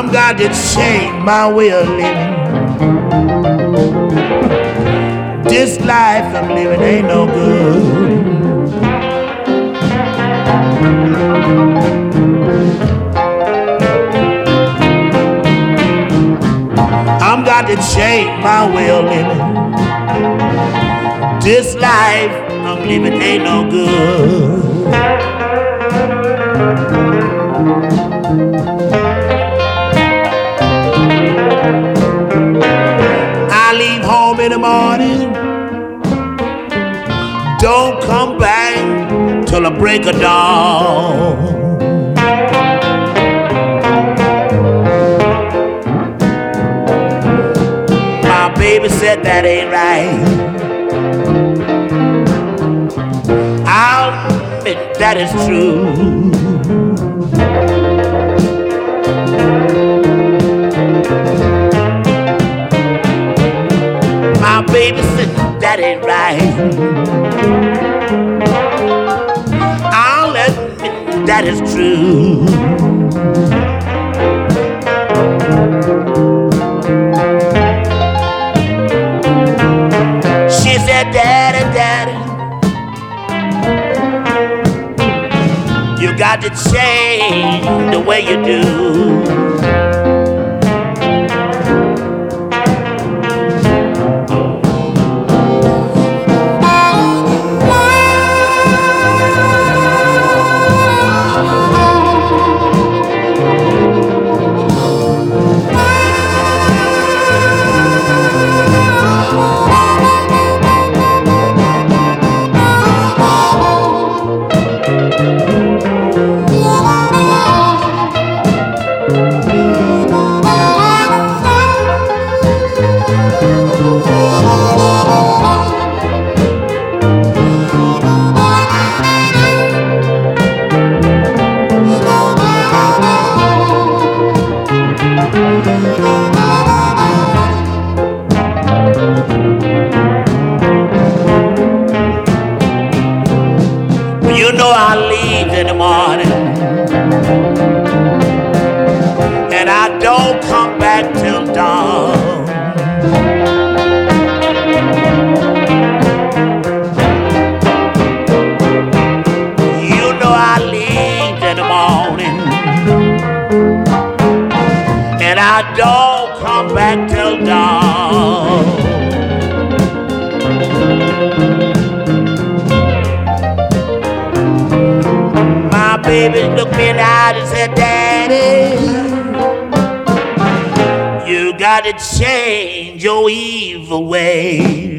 I'm got to change my way of living. This life I'm living ain't no good. I'm got to change my way of living. This life I'm living ain't no good. I leave home in the morning, don't come back till the break of dawn. My baby said that ain't right. I'll admit that is true. My baby said that ain't right. I'll admit that is true. She said, Daddy, Daddy, you got to change the way you do. You know I leave in the morning, and I don't come back till dawn. You know I leave in the morning, and I don't come back till dawn. My baby looked me in the eye and said, Daddy, you gotta change your evil ways.